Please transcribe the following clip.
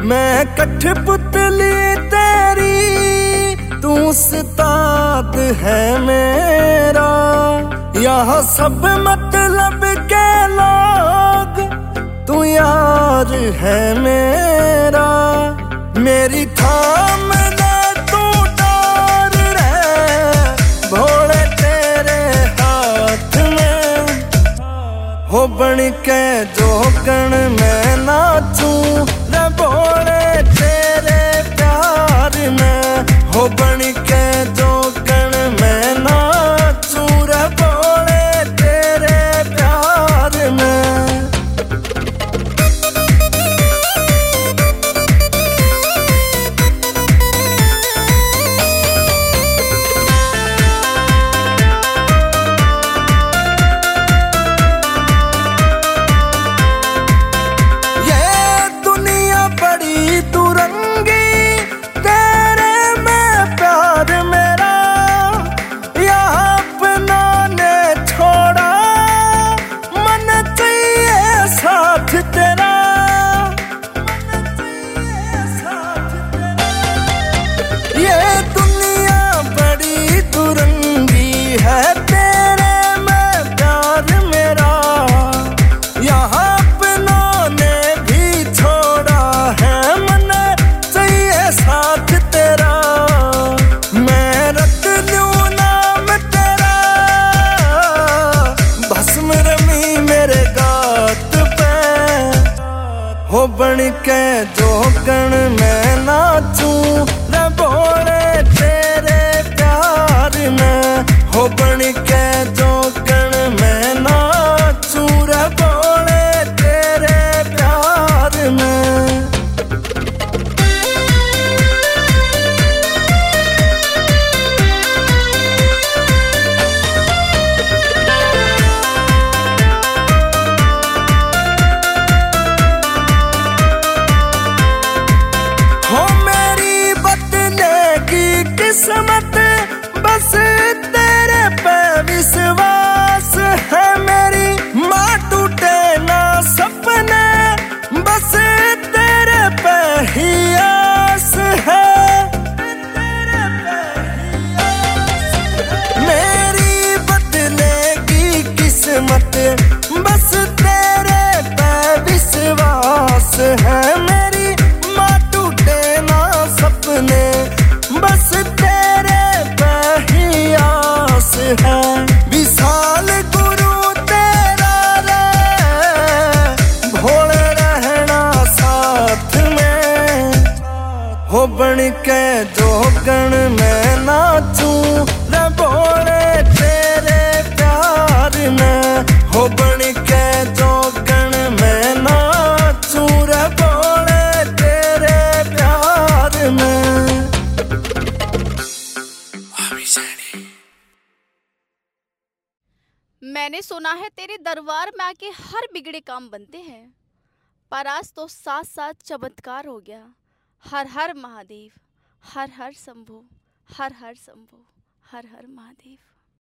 मैं कठपुतली तेरी, तू उस्ताद है मेरा। यहाँ सब मतलब के लोग, तू यार है मेरा। मेरी थाम ले तू डार रे, भोले तेरे हाथ में। हो बन के जोगन मैं नाचूं रे भोले तेरे प्यार में। हो बन के जोगन मैं नाचूं रे भोले तेरे प्यार में। हो बन के जोगन मैं नाचूं रे भोले तेरे प्यार में। हो बन के जोगन मैं नाचूं रे भोले तेरे प्यार में। किस्मत बस तेरे पे विश्वास है मेरी। माँ टूटे ना सपने, बस तेरे पे ही आस है। मेरी बदलेगी किस्मत, बस तेरे पे विश्वास है मेरी। माँ टूटे ना सपने, बस तेरे पे ही आस है। विशाल गुरु तेरा रे, भोले रहना साथ में। हो बन के जोगन मैं नाचूं रे भोले तेरे प्यार में। हो बन के जोगन मैं नाचूं रे भोले तेरे प्यार में। मैंने सुना है तेरे दरबार में आके हर बिगड़े काम बनते हैं, पर आज तो साथ साथ चमत्कार हो गया। हर हर महादेव, हर हर शंभो, हर हर शंभो, हर हर महादेव।